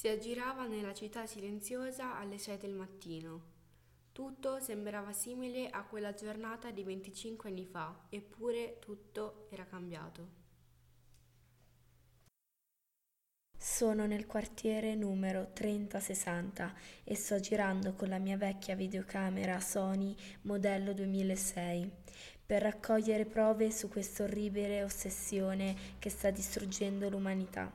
Si aggirava nella città silenziosa alle 6 del mattino. Tutto sembrava simile a quella giornata di 25 anni fa, eppure tutto era cambiato. Sono nel quartiere numero 3060 e sto girando con la mia vecchia videocamera Sony modello 2006 per raccogliere prove su questa orribile ossessione che sta distruggendo l'umanità.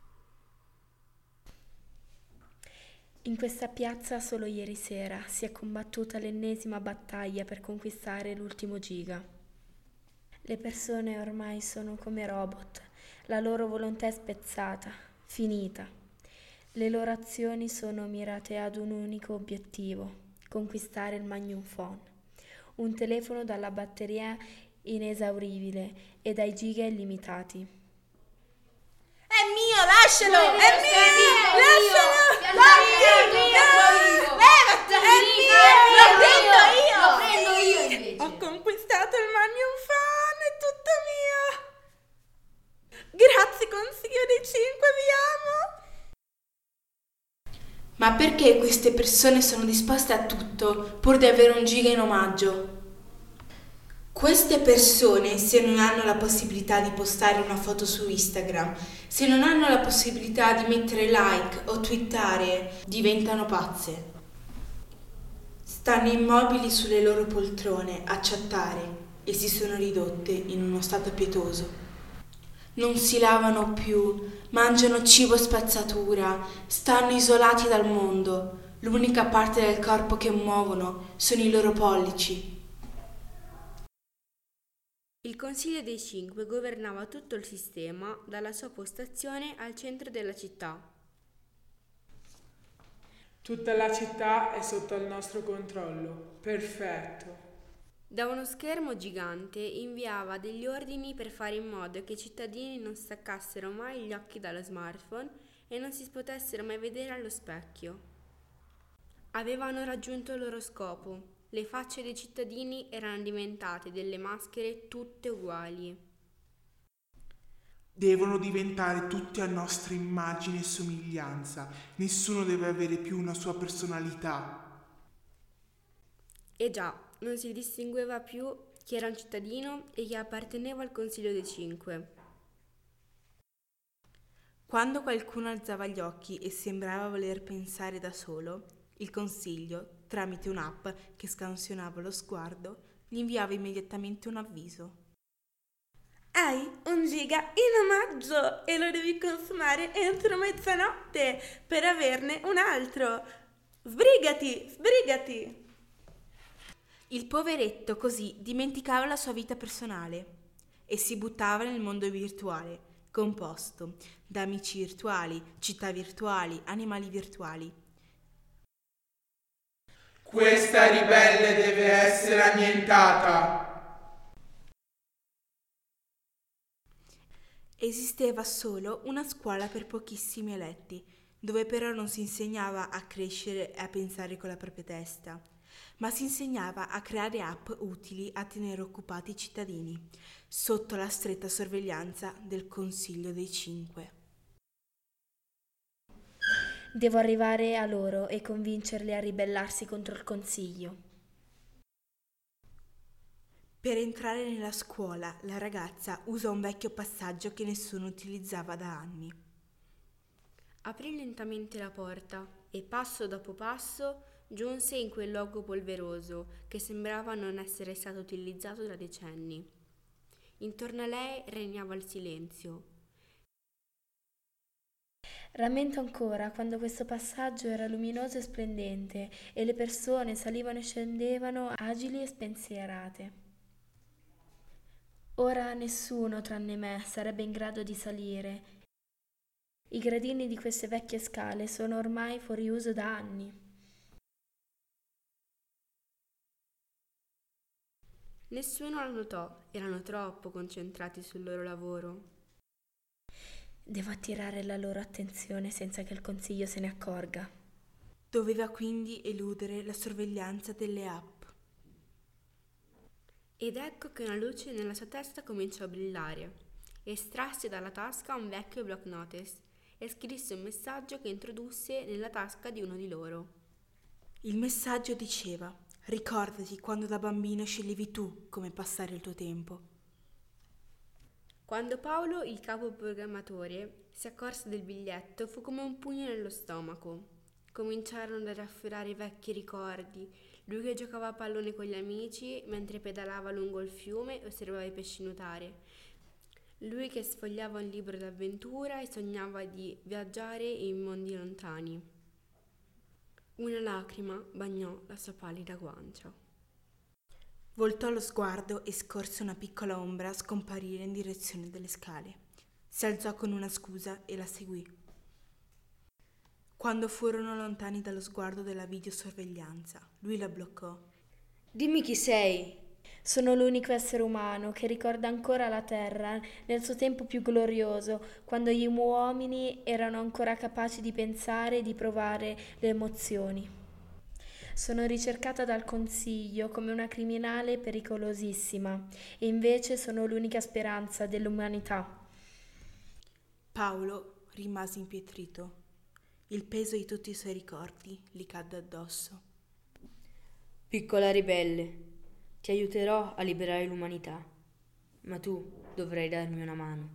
In questa piazza solo ieri sera si è combattuta l'ennesima battaglia per conquistare l'ultimo giga. Le persone ormai sono come robot, la loro volontà è spezzata, finita. Le loro azioni sono mirate ad un unico obiettivo, conquistare il Magnum Phone, un telefono dalla batteria inesauribile e dai giga illimitati. È mio, lascialo! È mio! Lascialo! Levati! È mio! Lo prendo io invece! Ho conquistato il Magnum Phone, è tutto mio! Grazie, consiglio dei 5, vi amo! Ma perché queste persone sono disposte a tutto pur di avere un giga in omaggio? Queste persone, se non hanno la possibilità di postare una foto su Instagram, se non hanno la possibilità di mettere like o twittare, diventano pazze. Stanno immobili sulle loro poltrone a chattare e si sono ridotte in uno stato pietoso. Non si lavano più, mangiano cibo spazzatura, stanno isolati dal mondo. L'unica parte del corpo che muovono sono i loro pollici. Il Consiglio dei Cinque governava tutto il sistema dalla sua postazione al centro della città. Tutta la città è sotto il nostro controllo. Perfetto. Da uno schermo gigante inviava degli ordini per fare in modo che i cittadini non staccassero mai gli occhi dallo smartphone e non si potessero mai vedere allo specchio. Avevano raggiunto il loro scopo. Le facce dei cittadini erano diventate delle maschere tutte uguali. Devono diventare tutti a nostra immagine e somiglianza. Nessuno deve avere più una sua personalità. E già, non si distingueva più chi era un cittadino e chi apparteneva al Consiglio dei Cinque. Quando qualcuno alzava gli occhi e sembrava voler pensare da solo, il consiglio, tramite un'app che scansionava lo sguardo, gli inviava immediatamente un avviso. Hai 1 giga in omaggio e lo devi consumare entro mezzanotte per averne un altro. Sbrigati, sbrigati! Il poveretto così dimenticava la sua vita personale e si buttava nel mondo virtuale, composto da amici virtuali, città virtuali, animali virtuali. Questa ribelle deve essere annientata. Esisteva solo una scuola per pochissimi eletti, dove però non si insegnava a crescere e a pensare con la propria testa, ma si insegnava a creare app utili a tenere occupati i cittadini, sotto la stretta sorveglianza del Consiglio dei Cinque. Devo arrivare a loro e convincerli a ribellarsi contro il Consiglio. Per entrare nella scuola, la ragazza usa un vecchio passaggio che nessuno utilizzava da anni. Aprì lentamente la porta e passo dopo passo giunse in quel luogo polveroso che sembrava non essere stato utilizzato da decenni. Intorno a lei regnava il silenzio. Rammento ancora quando questo passaggio era luminoso e splendente e le persone salivano e scendevano agili e spensierate. Ora nessuno tranne me sarebbe in grado di salire. I gradini di queste vecchie scale sono ormai fuori uso da anni. Nessuno lo notò, erano troppo concentrati sul loro lavoro. Devo attirare la loro attenzione senza che il Consiglio se ne accorga. Doveva quindi eludere la sorveglianza delle app. Ed ecco che una luce nella sua testa cominciò a brillare. Estrasse dalla tasca un vecchio block notice e scrisse un messaggio che introdusse nella tasca di uno di loro. Il messaggio diceva: ricordati quando da bambino sceglievi tu come passare il tuo tempo. Quando Paolo, il capo programmatore, si accorse del biglietto, fu come un pugno nello stomaco. Cominciarono a raffigurare i vecchi ricordi, lui che giocava a pallone con gli amici mentre pedalava lungo il fiume e osservava i pesci nuotare, lui che sfogliava un libro d'avventura e sognava di viaggiare in mondi lontani. Una lacrima bagnò la sua pallida guancia. Voltò lo sguardo e scorse una piccola ombra scomparire in direzione delle scale. Si alzò con una scusa e la seguì. Quando furono lontani dallo sguardo della videosorveglianza, lui la bloccò. Dimmi chi sei. Sono l'unico essere umano che ricorda ancora la Terra nel suo tempo più glorioso, quando gli uomini erano ancora capaci di pensare e di provare le emozioni. Sono ricercata dal Consiglio come una criminale pericolosissima e invece sono l'unica speranza dell'umanità. Paolo rimase impietrito. Il peso di tutti i suoi ricordi gli cadde addosso. Piccola ribelle, ti aiuterò a liberare l'umanità, ma tu dovrai darmi una mano.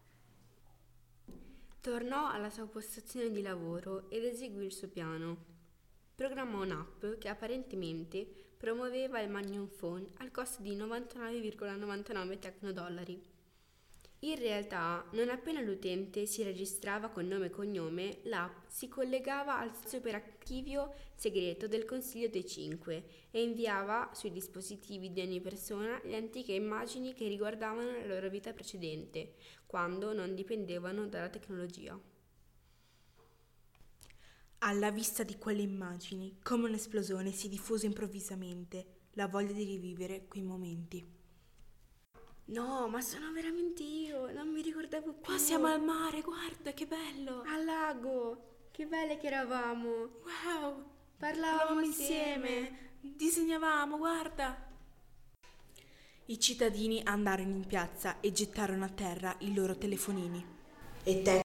Tornò alla sua postazione di lavoro ed eseguì il suo piano. Programmò un'app che apparentemente promuoveva il Magnum Phone al costo di 99,99 tecnodollari. In realtà, non appena l'utente si registrava con nome e cognome, l'app si collegava al sistema operativo segreto del Consiglio dei Cinque e inviava sui dispositivi di ogni persona le antiche immagini che riguardavano la loro vita precedente, quando non dipendevano dalla tecnologia. Alla vista di quelle immagini, come un'esplosione, si diffuse improvvisamente la voglia di rivivere quei momenti. No, ma sono veramente io, non mi ricordavo più. Qua siamo al mare, guarda che bello! Al lago, che belle che eravamo. Wow! Parlavamo insieme. Disegnavamo, guarda! I cittadini andarono in piazza e gettarono a terra i loro telefonini. E te